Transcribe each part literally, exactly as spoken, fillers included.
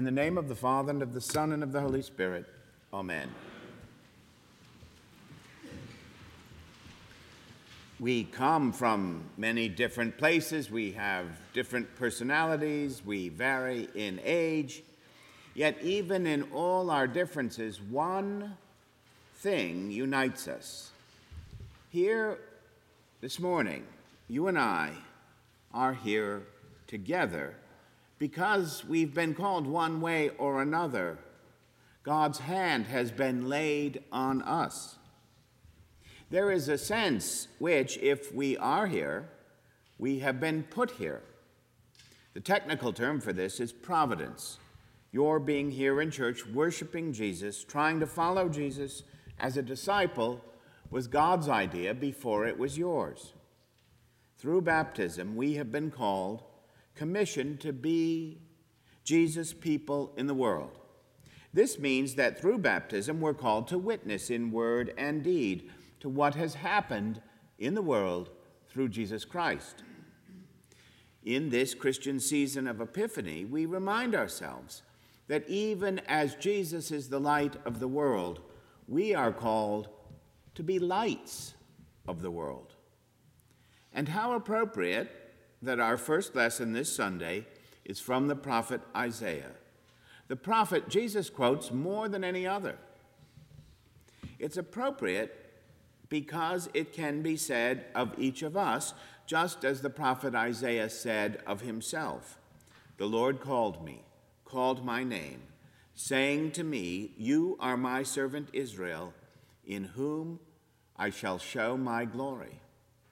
In the name of the Father, and of the Son, and of the Holy Spirit. Amen. We come from many different places. We have different personalities. We vary in age. Yet even in all our differences, one thing unites us. Here this morning, you and I are here together because we've been called one way or another. God's hand has been laid on us. There is a sense which, if we are here, we have been put here. The technical term for this is providence. Your being here in church, worshiping Jesus, trying to follow Jesus as a disciple, was God's idea before it was yours. Through baptism, we have been called, commissioned to be Jesus' people in the world. This means that through baptism, we're called to witness in word and deed to what has happened in the world through Jesus Christ. In this Christian season of Epiphany, we remind ourselves that even as Jesus is the light of the world, we are called to be lights of the world. And how appropriate that our first lesson this Sunday is from the prophet Isaiah. The prophet Jesus quotes more than any other. It's appropriate because it can be said of each of us, just as the prophet Isaiah said of himself. The Lord called me, called my name, saying to me, "You are my servant Israel, in whom I shall show my glory."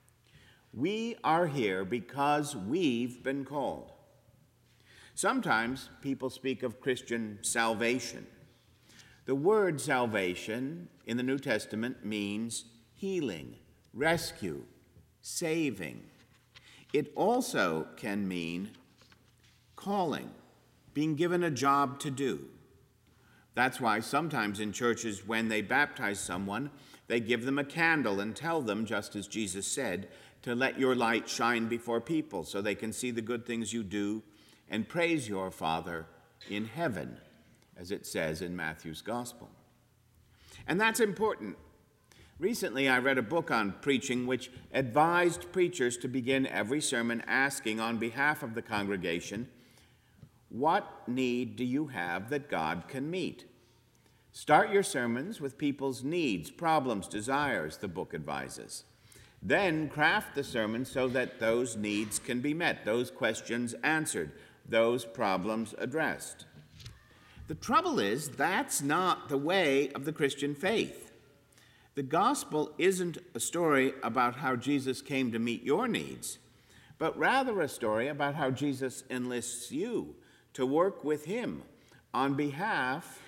We are here because we've been called. Sometimes people speak of Christian salvation. The word salvation in the New Testament means healing, rescue, saving. It also can mean calling, being given a job to do. That's why sometimes in churches, when they baptize someone, they give them a candle and tell them, just as Jesus said, to let your light shine before people so they can see the good things you do and praise your Father in heaven, as it says in Matthew's Gospel. And that's important. Recently, I read a book on preaching which advised preachers to begin every sermon asking on behalf of the congregation, "What need do you have that God can meet?" Start your sermons with people's needs, problems, desires, the book advises. Then craft the sermon so that those needs can be met, those questions answered, those problems addressed. The trouble is, that's not the way of the Christian faith. The gospel isn't a story about how Jesus came to meet your needs, but rather a story about how Jesus enlists you to work with him on behalf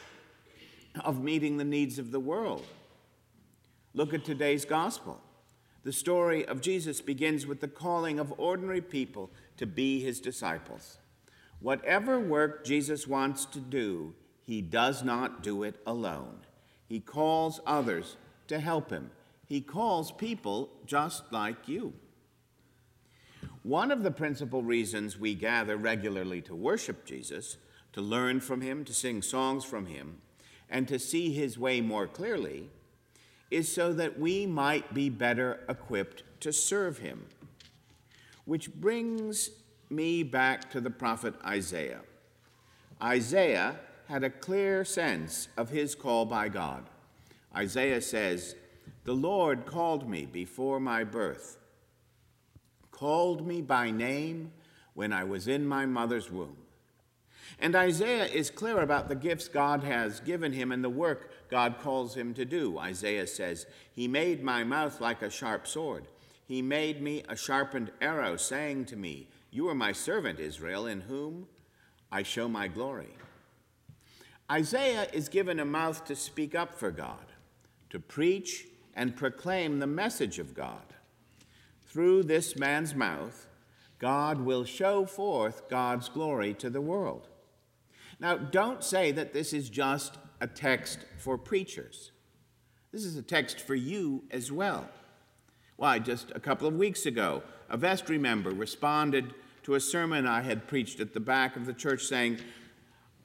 of meeting the needs of the world. Look at today's gospel. The story of Jesus begins with the calling of ordinary people to be his disciples. Whatever work Jesus wants to do, he does not do it alone. He calls others to help him. He calls people just like you. One of the principal reasons we gather regularly to worship Jesus, to learn from him, to sing songs from him, and to see his way more clearly, is so that we might be better equipped to serve him. Which brings me back to the prophet Isaiah. Isaiah had a clear sense of his call by God. Isaiah says, "The Lord called me before my birth, called me by name when I was in my mother's womb." And Isaiah is clear about the gifts God has given him and the work God calls him to do. Isaiah says, "He made my mouth like a sharp sword. He made me a sharpened arrow, saying to me, 'You are my servant, Israel, in whom I show my glory.'" Isaiah is given a mouth to speak up for God, to preach and proclaim the message of God. Through this man's mouth, God will show forth God's glory to the world. Now, don't say that this is just a text for preachers. This is a text for you as well. Why, just a couple of weeks ago, a vestry member responded to a sermon I had preached at the back of the church saying,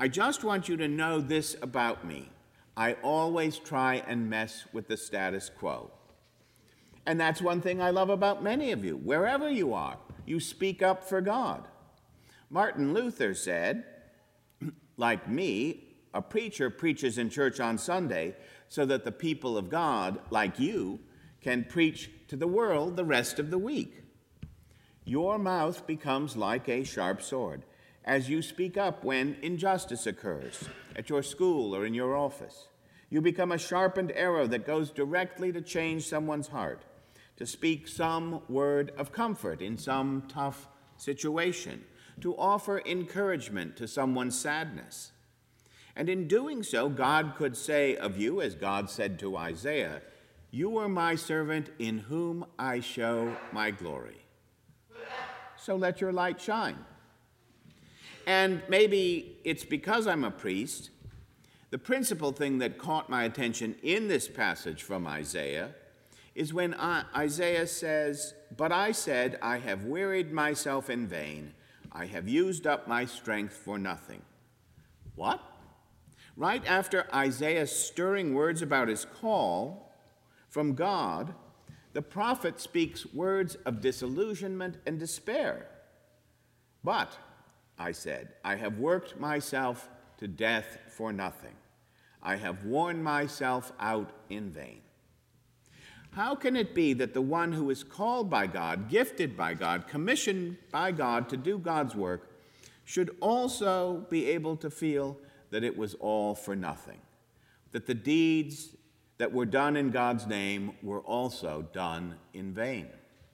I just want you to know this about me. I always try and mess with the status quo. And that's one thing I love about many of you. Wherever you are, you speak up for God. Martin Luther said, like me, a preacher preaches in church on Sunday so that the people of God, like you, can preach to the world the rest of the week. Your mouth becomes like a sharp sword as you speak up when injustice occurs at your school or in your office. You become a sharpened arrow that goes directly to change someone's heart, to speak some word of comfort in some tough situation, to offer encouragement to someone's sadness. And in doing so, God could say of you, as God said to Isaiah, "You are my servant in whom I show my glory." So let your light shine. And maybe it's because I'm a priest, the principal thing that caught my attention in this passage from Isaiah is when Isaiah says, "But I said, I have wearied myself in vain. I have used up my strength for nothing." What? Right after Isaiah's stirring words about his call from God, the prophet speaks words of disillusionment and despair. "But," I said, "I have worked myself to death for nothing. I have worn myself out in vain." How can it be that the one who is called by God, gifted by God, commissioned by God to do God's work, should also be able to feel that it was all for nothing, that the deeds that were done in God's name were also done in vain?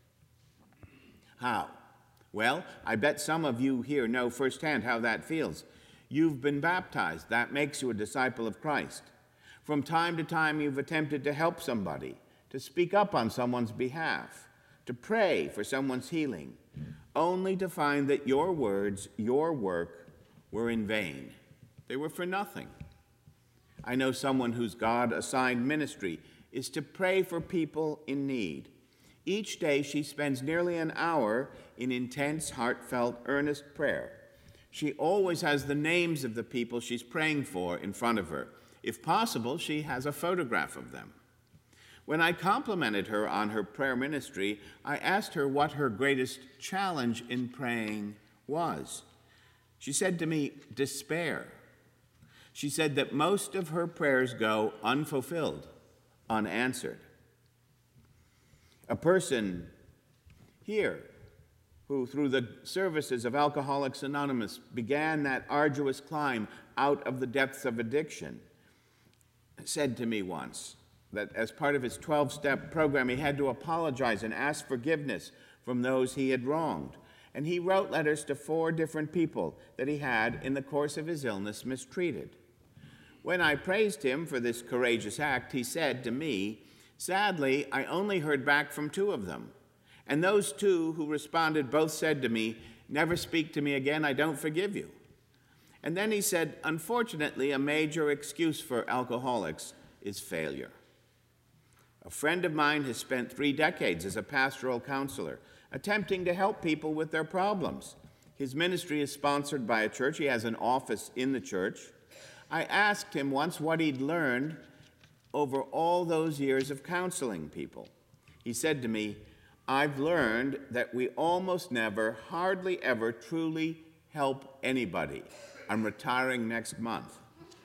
How? Well, I bet some of you here know firsthand how that feels. You've been baptized. That makes you a disciple of Christ. From time to time, you've attempted to help somebody, to speak up on someone's behalf, to pray for someone's healing, only to find that your words, your work, were in vain. They were for nothing. I know someone whose God-assigned ministry is to pray for people in need. Each day she spends nearly an hour in intense, heartfelt, earnest prayer. She always has the names of the people she's praying for in front of her. If possible, she has a photograph of them. When I complimented her on her prayer ministry, I asked her what her greatest challenge in praying was. She said to me, despair. She said that most of her prayers go unfulfilled, unanswered. A person here who, through the services of Alcoholics Anonymous, began that arduous climb out of the depths of addiction, said to me once that as part of his twelve-step program, he had to apologize and ask forgiveness from those he had wronged. And he wrote letters to four different people that he had, in the course of his illness, mistreated. When I praised him for this courageous act, he said to me, "Sadly, I only heard back from two of them. And those two who responded both said to me, 'Never speak to me again, I don't forgive you.'" And then he said, "Unfortunately, a major excuse for alcoholics is failure." A friend of mine has spent three decades as a pastoral counselor, attempting to help people with their problems. His ministry is sponsored by a church. He has an office in the church. I asked him once what he'd learned over all those years of counseling people. He said to me, "I've learned that we almost never, hardly ever, truly help anybody. I'm retiring next month."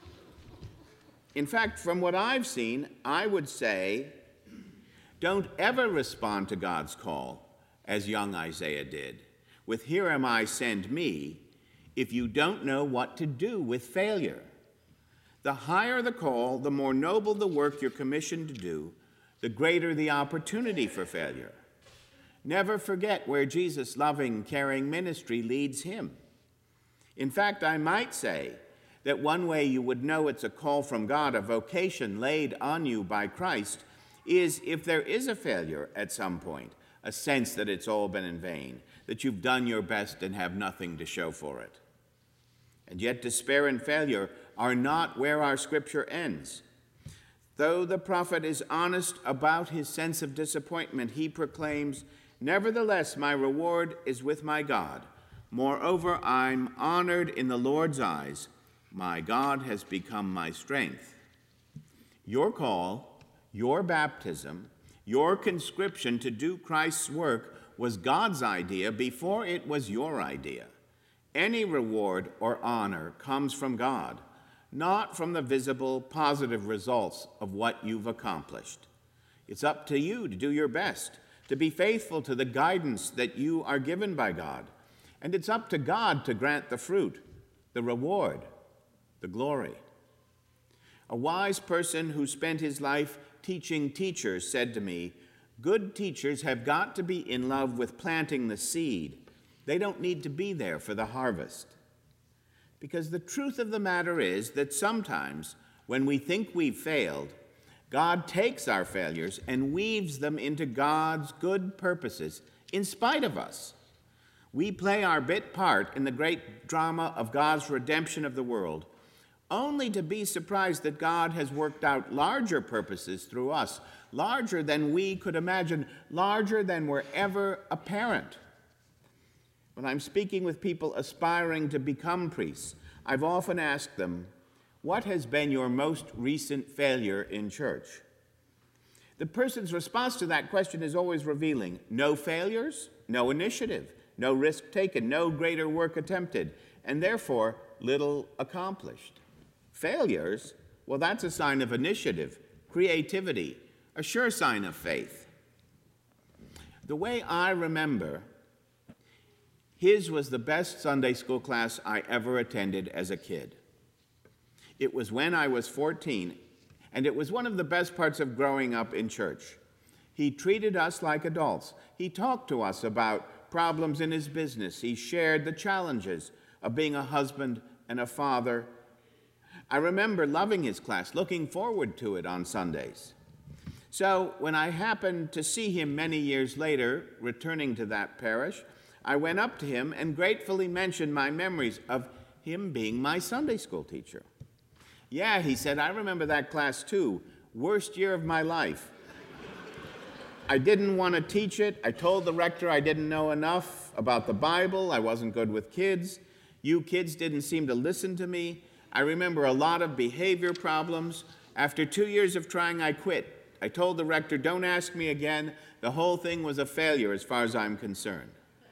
In fact, from what I've seen, I would say, don't ever respond to God's call, as young Isaiah did, with "Here am I, send me," if you don't know what to do with failure. The higher the call, the more noble the work you're commissioned to do, the greater the opportunity for failure. Never forget where Jesus' loving, caring ministry leads him. In fact, I might say that one way you would know it's a call from God, a vocation laid on you by Christ, is if there is a failure at some point, a sense that it's all been in vain, that you've done your best and have nothing to show for it. And yet despair and failure are not where our scripture ends. Though the prophet is honest about his sense of disappointment, he proclaims, "Nevertheless, my reward is with my God. Moreover, I'm honored in the Lord's eyes. My God has become my strength. Your call, your baptism, your conscription to do Christ's work was God's idea before it was your idea. Any reward or honor comes from God, not from the visible, positive results of what you've accomplished. It's up to you to do your best, to be faithful to the guidance that you are given by God. And it's up to God to grant the fruit, the reward, the glory. A wise person who spent his life teaching teachers said to me, "Good teachers have got to be in love with planting the seed. They don't need to be there for the harvest." Because the truth of the matter is that sometimes when we think we've failed, God takes our failures and weaves them into God's good purposes in spite of us. We play our bit part in the great drama of God's redemption of the world, only to be surprised that God has worked out larger purposes through us, larger than we could imagine, larger than were ever apparent. When I'm speaking with people aspiring to become priests, I've often asked them, "What has been your most recent failure in church?" The person's response to that question is always revealing. No failures, no initiative, no risk taken, no greater work attempted, and therefore little accomplished. Failures? Well, that's a sign of initiative, creativity, a sure sign of faith. The way I remember, his was the best Sunday school class I ever attended as a kid. It was when I was fourteen, and it was one of the best parts of growing up in church. He treated us like adults. He talked to us about problems in his business. He shared the challenges of being a husband and a father. I remember loving his class, looking forward to it on Sundays. So when I happened to see him many years later, returning to that parish, I went up to him and gratefully mentioned my memories of him being my Sunday school teacher. "Yeah," he said, "I remember that class too. Worst year of my life. I didn't want to teach it. I told the rector I didn't know enough about the Bible. I wasn't good with kids. You kids didn't seem to listen to me. I remember a lot of behavior problems. After two years of trying, I quit. I told the rector, 'Don't ask me again.' The whole thing was a failure as far as I'm concerned."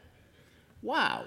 Wow.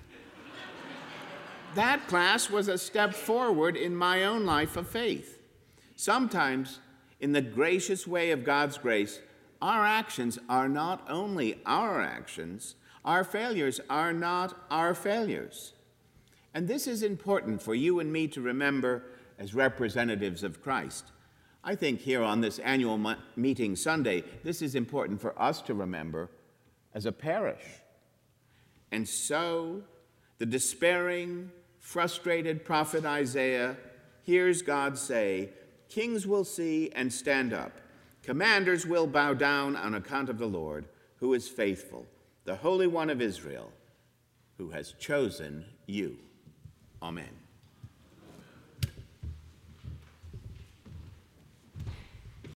That class was a step forward in my own life of faith. Sometimes, in the gracious way of God's grace, our actions are not only our actions, our failures are not our failures. And this is important for you and me to remember as representatives of Christ. I think here on this annual meeting Sunday, this is important for us to remember as a parish. And so, the despairing, frustrated prophet Isaiah hears God say, "Kings will see and stand up. Commanders will bow down on account of the Lord, who is faithful, the Holy One of Israel, who has chosen you." Amen.